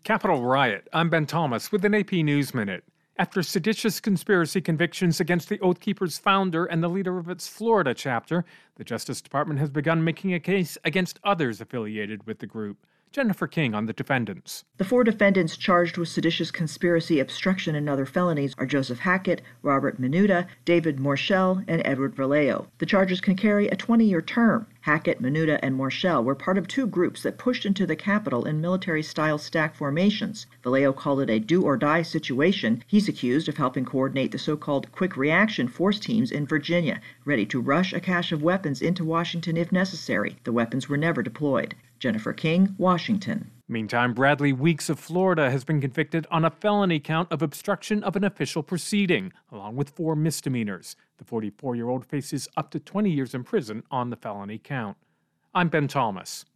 Capitol riot. I'm Ben Thomas with an AP News Minute. After seditious conspiracy convictions against the Oath Keepers founder and the leader of its Florida chapter, the Justice Department has begun making a case against others affiliated with the group. Jennifer King on the defendants. The four defendants charged with seditious conspiracy, obstruction, and other felonies are Joseph Hackett, Robert Menuda, David Morshell, and Edward Vallejo. The charges can carry a 20-year term. Hackett, Menuda, and Morshell were part of two groups that pushed into the Capitol in military-style stack formations. Vallejo called it a do-or-die situation. He's accused of helping coordinate the so-called quick reaction force teams in Virginia, ready to rush a cache of weapons into Washington if necessary. The weapons were never deployed. Jennifer King, Washington. Meantime, Bradley Weeks of Florida has been convicted on a felony count of obstruction of an official proceeding, along with 4 misdemeanors. The 44-year-old faces up to 20 years in prison on the felony count. I'm Ben Thomas.